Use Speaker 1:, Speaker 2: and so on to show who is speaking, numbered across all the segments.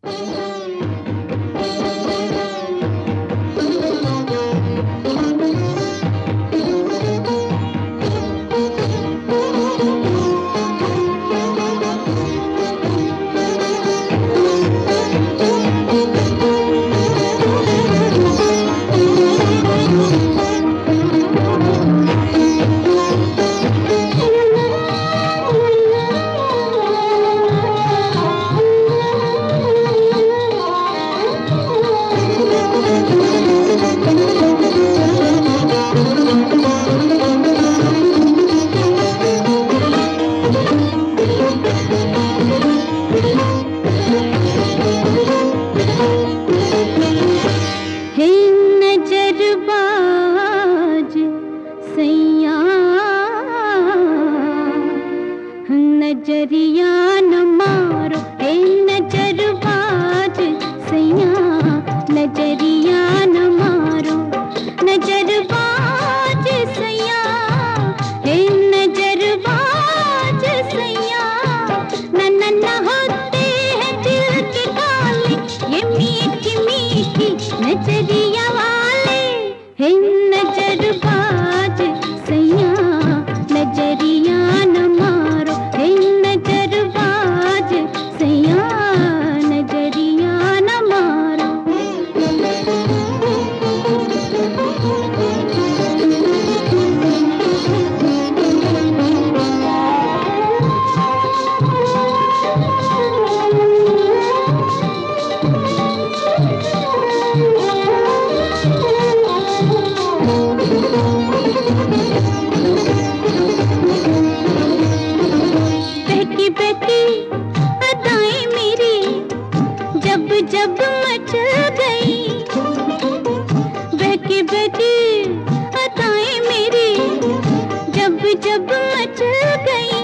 Speaker 1: नजरिया न मारो ए नजरबाज सैया, नजरिया न मारो नजरबाज सैया, ए नजरबाज सैया। न होते हैं दिल के काले ये मीठी मीठी नजरिया वाले, हे नजरबाज सैया, नजरिया न मारो हे नजरबाज सैया, नजरिया न मारो। बहकी बहकी अदाएं मेरी जब जब मच गई, बहकी बहकी अदाएं मेरी जब जब मच गई।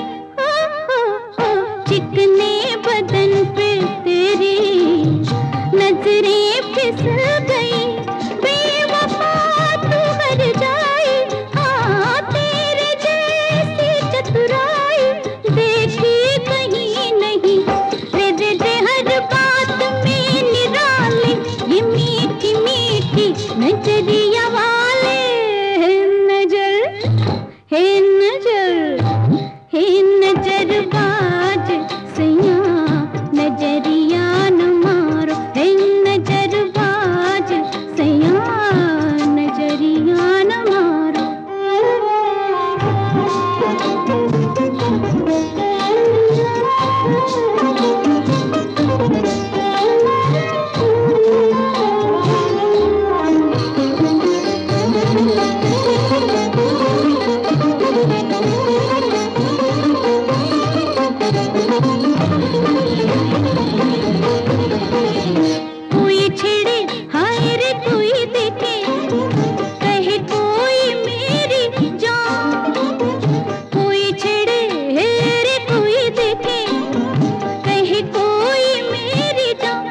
Speaker 1: चिकने बदन पे तेरी नजरें फिसल गई, बेवफा तू मर जाए। हाँ तेरे जैसी चतुराई देखी कहीं नहीं, दे हर बात में निराले ये मीठी मीठी नजरिया वाले, हे नजर हे नजर हे नजरबाज सैया, नजरिया न मारो हे नजरबाज सैया, नजरिया न मारो। कोई छेड़े हाय रे कोई देखे, कहे कोई मेरी जान। कोई छेड़े रे कोई देखे, कहे कोई मेरी जान।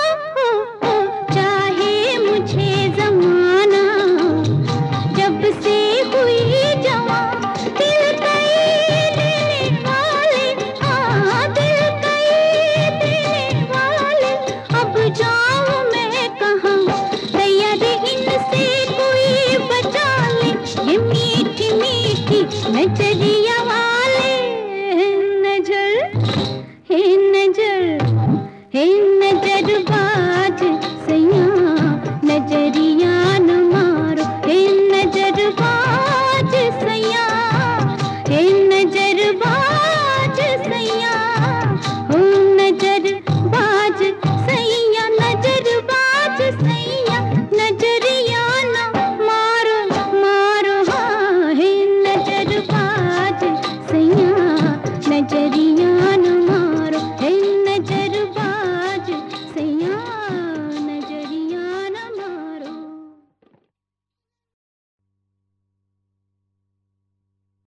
Speaker 1: चाहे मुझे जमाना जब से हुई जवां, दिल कई देने वाले, हाँ दिल कई देने वाले। अब जाऊं मैं कहाँ दैया रे इनसे कोई बचा ले ये मीठी मीठी नजरिया वाले, हे नजर हे नजर हे नजरबाज सैया, नजरिया न मारो हे नजरबाज सैया, हे